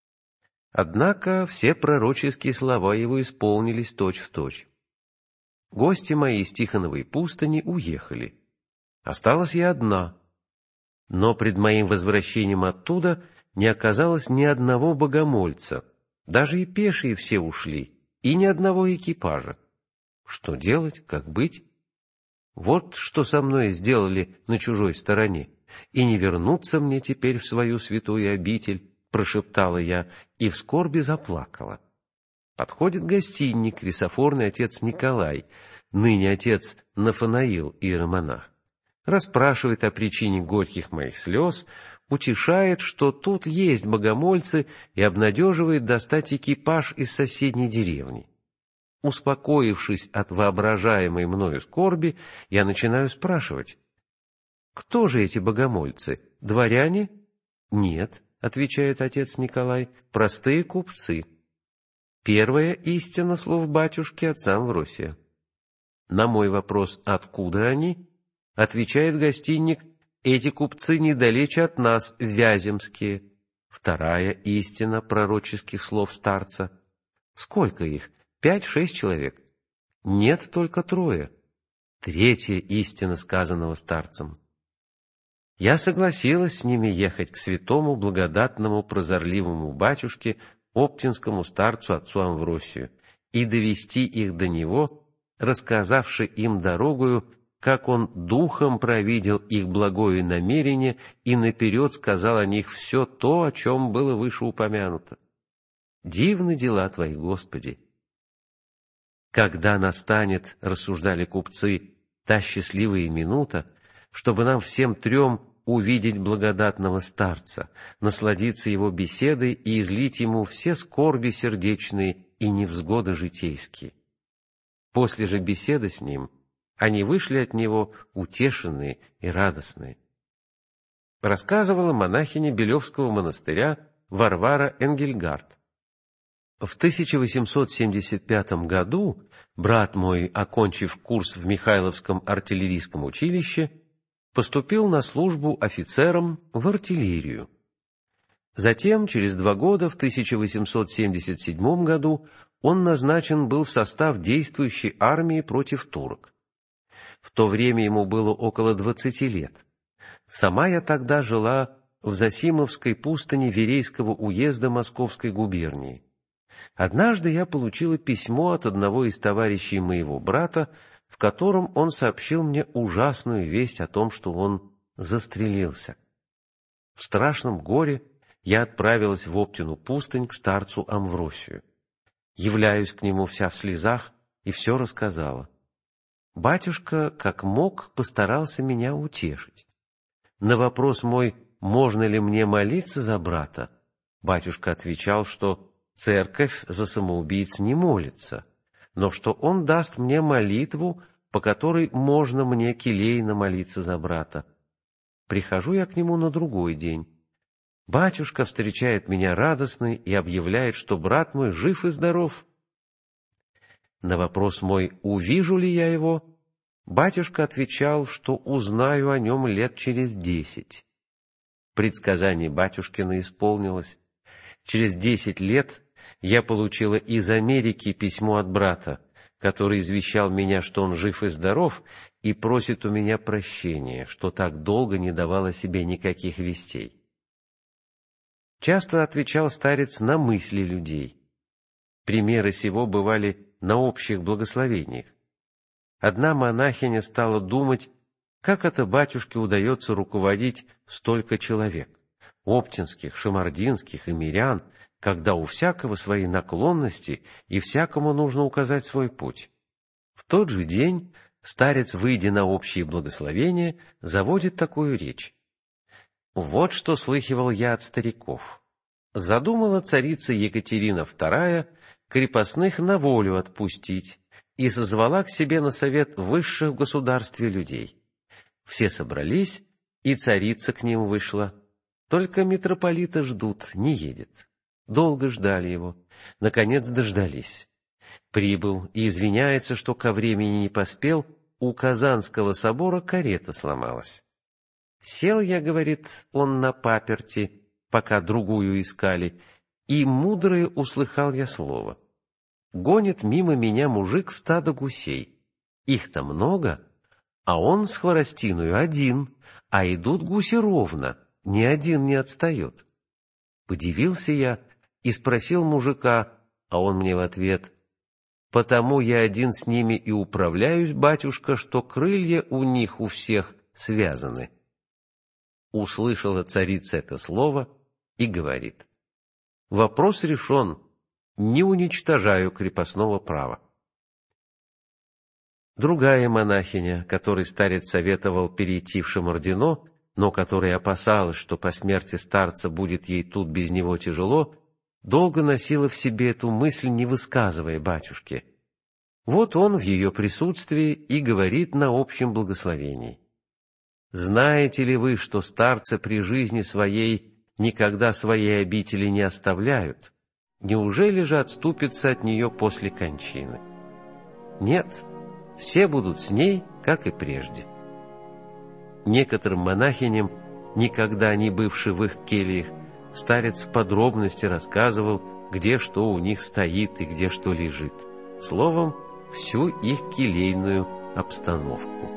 Однако все пророческие слова его исполнились точь-в-точь. Гости мои из Тихоновой пустыни уехали. Осталась я одна. Но пред моим возвращением оттуда не оказалось ни одного богомольца. Даже и пешие все ушли, и ни одного экипажа. Что делать, как быть? Вот что со мной сделали на чужой стороне. И не вернуться мне теперь в свою святую обитель, прошептала я и в скорби заплакала. Подходит гостинник, рисофорный отец Николай, ныне отец Нафанаил, иеромонах. Расспрашивает о причине горьких моих слез, утешает, что тут есть богомольцы, и обнадеживает достать экипаж из соседней деревни. Успокоившись от воображаемой мною скорби, я начинаю спрашивать: кто же эти богомольцы? Дворяне? Нет, отвечает отец Николай, простые купцы. Первая истина слов батюшки отца Амвросия. На мой вопрос: откуда они? Отвечает гостинник: эти купцы недалече от нас, вяземские. Вторая истина пророческих слов старца. Сколько их? 5-6 человек? Нет, только 3. Третья истина сказанного старцем. Я согласилась с ними ехать к святому, благодатному, прозорливому батюшке, оптинскому старцу отцу Амвросию, и довести их до него, рассказавши им дорогою, как он духом провидел их благое намерение и наперед сказал о них все то, о чем было выше упомянуто. Дивны дела Твои, Господи! Когда настанет, рассуждали купцы, та счастливая минута, чтобы нам всем 3 увидеть благодатного старца, насладиться его беседой и излить ему все скорби сердечные и невзгоды житейские. После же беседы с ним они вышли от него утешенные и радостные. Рассказывала монахиня Белевского монастыря Варвара Энгельгард. В 1875 году брат мой, окончив курс в Михайловском артиллерийском училище, поступил на службу офицером в артиллерию. Затем, через 2 года, в 1877 году, он назначен был в состав действующей армии против турок. В то время ему было около 20 лет. Сама я тогда жила в Засимовской пустыне Верейского уезда Московской губернии. Однажды я получила письмо от одного из товарищей моего брата, в котором он сообщил мне ужасную весть о том, что он застрелился. В страшном горе я отправилась в Оптину пустынь к старцу Амвросию. Являюсь к нему вся в слезах и все рассказала. Батюшка, как мог, постарался меня утешить. На вопрос мой, можно ли мне молиться за брата, батюшка отвечал, что церковь за самоубийц не молится, но что он даст мне молитву, по которой можно мне келейно молиться за брата. Прихожу я к нему на другой день. Батюшка встречает меня радостный и объявляет, что брат мой жив и здоров. На вопрос мой, увижу ли я его, батюшка отвечал, что узнаю о нем лет через 10. Предсказание батюшкина исполнилось. Через 10 лет я получила из Америки письмо от брата, который извещал меня, что он жив и здоров, и просит у меня прощения, что так долго не давал о себе никаких вестей. Часто отвечал старец на мысли людей. Примеры сего бывали на общих благословениях. Одна монахиня стала думать, как это батюшке удается руководить столько человек, оптинских, шамардинских и мирян, когда у всякого свои наклонности и всякому нужно указать свой путь. В тот же день старец, выйдя на общие благословения, заводит такую речь. Вот что слыхивал я от стариков. Задумала царица Екатерина II крепостных на волю отпустить и созвала к себе на совет высших в государстве людей. Все собрались, и царица к ним вышла. Только митрополита ждут, не едет. Долго ждали его, наконец дождались. Прибыл и извиняется, что ко времени не поспел, у Казанского собора карета сломалась. Сел я, говорит, он на паперти, пока другую искали, и мудрое услыхал я слово. Гонит мимо меня мужик стадо гусей. Их-то много, а он с хворостиною один, а идут гуси ровно, ни один не отстает. Подивился я и спросил мужика, а он мне в ответ: «Потому я один с ними и управляюсь, батюшка, что крылья у них у всех связаны». Услышала царица это слово и говорит: «Вопрос решен, не уничтожаю крепостного права». Другая монахиня, которой старец советовал перейти в Шамардино, но которая опасалась, что по смерти старца будет ей тут без него тяжело, долго носила в себе эту мысль, не высказывая батюшке. Вот он в ее присутствии и говорит на общем благословении: «Знаете ли вы, что старцы при жизни своей никогда своей обители не оставляют? Неужели же отступятся от нее после кончины? Нет, все будут с ней, как и прежде». Некоторым монахиням, никогда не бывши в их кельях, старец в подробности рассказывал, где что у них стоит и где что лежит. Словом, всю их келейную обстановку.